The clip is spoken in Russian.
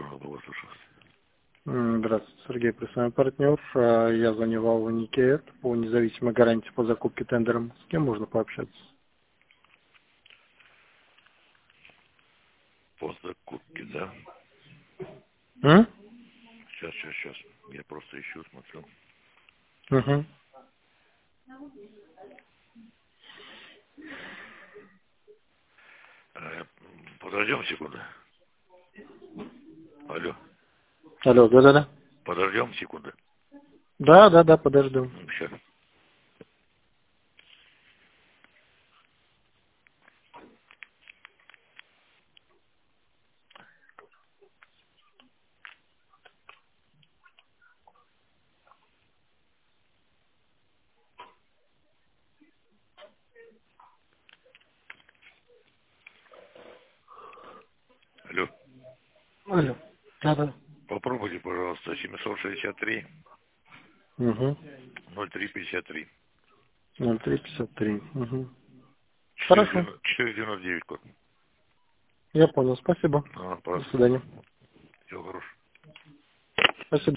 Пожалуйста, вас слушаю. Здравствуйте, Сергей, представляю партнер. Я звонил в Никет по независимой гарантии по закупке тендером. С кем можно пообщаться? По закупке, да? М? Сейчас. Я просто ищу, смотрю. Угу. Подождем секунду. Алло. Алло, да-да-да. Подождем секунду. Да, подожду. Сейчас. Алло. Алло. Да-да. Попробуйте, пожалуйста, 763 Угу. 0353. 0353. Угу. Хорошо. 499 код. Я понял. Спасибо. До Пожалуйста. свидания. Всего хорошего. Спасибо.